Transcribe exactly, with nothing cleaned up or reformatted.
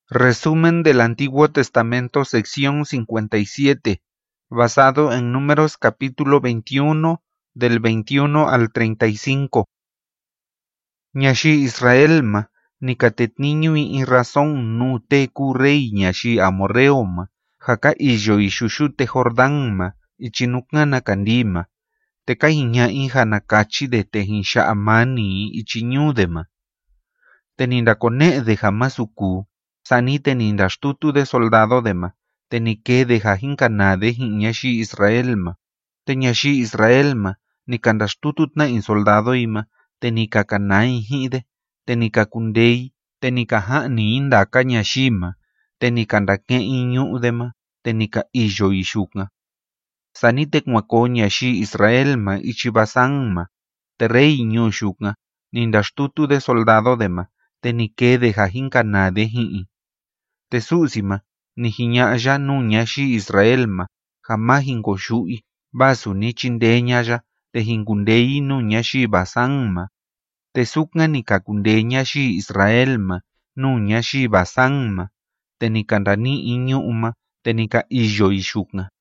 Resumen del Antiguo Testamento, sección cincuenta y siete, basado en Números capítulo veintiuno, del veintiuno al treinta y cinco. Ñashi Israelma, nicatetniñui y razón nu te currey ñashi amorreoma, jaca illo y shushute jordanma, y chinukana candima, te caiña hija nakachi de te hinsha amani y chiñudema. Teninda cone de jamasuku, sani teninda astutu de soldado dema, tenike de jajincanade ñashi Israelma, teñashi Israelma, nikandastututna in soldado ima, tenika kanai hide, tenika kundei, tenika hani indaka ñashima, tenika ndake iñudema, tenika illo ishukna. Sani tekmako ñashi Israelma ichibasanma, terrei ñushukna, nindastutu de soldado dema, tenike de jajincanade hi'i. Tesúsima, nijiña'ya nu ñashi Israelma, jama jinkoshu'i, basu ni chindeñaya, te jinkundei nu ñashi basanma. Tesukna nikakunde ñashi Israelma, nu ñashi basanma, tenikandani iñu'ma, tenika illo ishukna.